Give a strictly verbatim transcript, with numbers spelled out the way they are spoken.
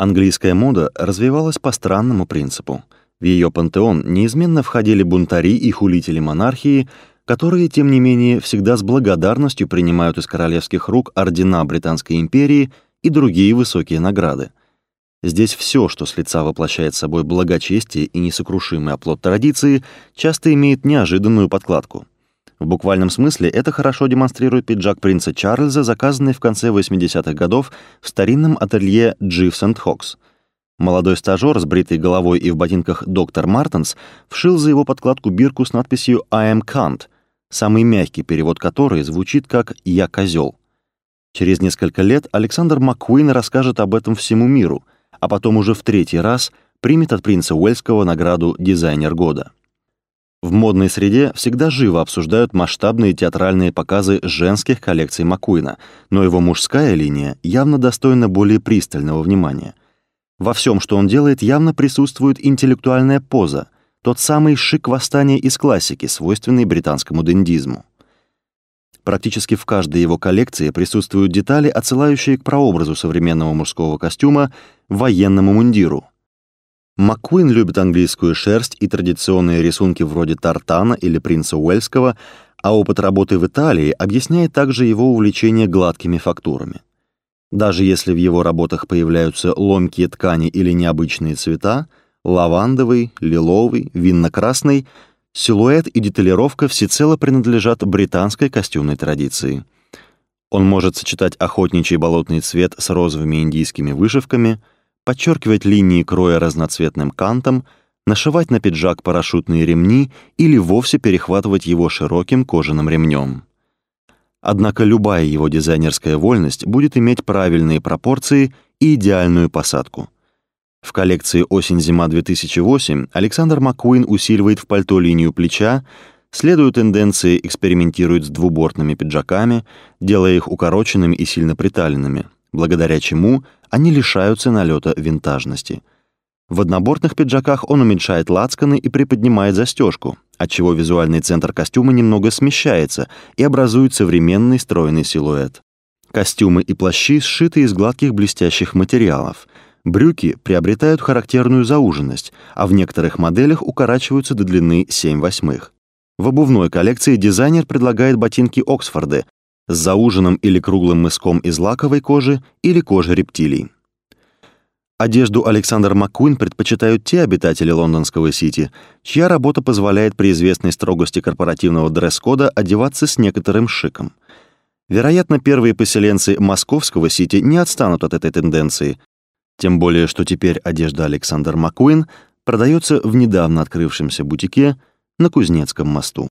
Английская мода развивалась по странному принципу. В ее пантеон неизменно входили бунтари и хулители монархии, которые, тем не менее, всегда с благодарностью принимают из королевских рук ордена Британской империи и другие высокие награды. Здесь все, что с лица воплощает собой благочестие и несокрушимый оплот традиции, часто имеет неожиданную подкладку. В буквальном смысле это хорошо демонстрирует пиджак принца Чарльза, заказанный в конце восьмидесятых годов в старинном ателье Дживс энд Хокс. Молодой стажёр с бритой головой и в ботинках доктор Мартенс вшил за его подкладку бирку с надписью «I am cunt», самый мягкий перевод которой звучит как «я козёл». Через несколько лет Александр Маккуин расскажет об этом всему миру, а потом уже в третий раз примет от принца Уэльского награду «Дизайнер года». В модной среде всегда живо обсуждают масштабные театральные показы женских коллекций Маккуина, но его мужская линия явно достойна более пристального внимания. Во всем, что он делает, явно присутствует интеллектуальная поза, тот самый шик восстания из классики, свойственный британскому дендизму. Практически в каждой его коллекции присутствуют детали, отсылающие к прообразу современного мужского костюма военному мундиру. Маккуин любит английскую шерсть и традиционные рисунки вроде тартана или принца Уэльского, а опыт работы в Италии объясняет также его увлечение гладкими фактурами. Даже если в его работах появляются ломкие ткани или необычные цвета — лавандовый, лиловый, винно-красный — силуэт и деталировка всецело принадлежат британской костюмной традиции. Он может сочетать охотничий болотный цвет с розовыми индийскими вышивками, подчеркивать линии кроя разноцветным кантом, нашивать на пиджак парашютные ремни или вовсе перехватывать его широким кожаным ремнем. Однако любая его дизайнерская вольность будет иметь правильные пропорции и идеальную посадку. В коллекции «Осень-зима две тысячи восемь» Александр Маккуин усиливает в пальто линию плеча, следуя тенденции, экспериментирует с двубортными пиджаками, делая их укороченными и сильно приталенными, благодаря чему они лишаются налета винтажности. В однобортных пиджаках он уменьшает лацканы и приподнимает застежку, отчего визуальный центр костюма немного смещается и образует современный стройный силуэт. Костюмы и плащи сшиты из гладких блестящих материалов. Брюки приобретают характерную зауженность, а в некоторых моделях укорачиваются до длины семь восьмых. В обувной коллекции дизайнер предлагает ботинки Оксфорды с зауженным или круглым мыском из лаковой кожи или кожи рептилий. Одежду Александр Маккуин предпочитают те обитатели лондонского Сити, чья работа позволяет при известной строгости корпоративного дресс-кода одеваться с некоторым шиком. Вероятно, первые поселенцы московского Сити не отстанут от этой тенденции, тем более что теперь одежда Александр Маккуин продается в недавно открывшемся бутике на Кузнецком мосту.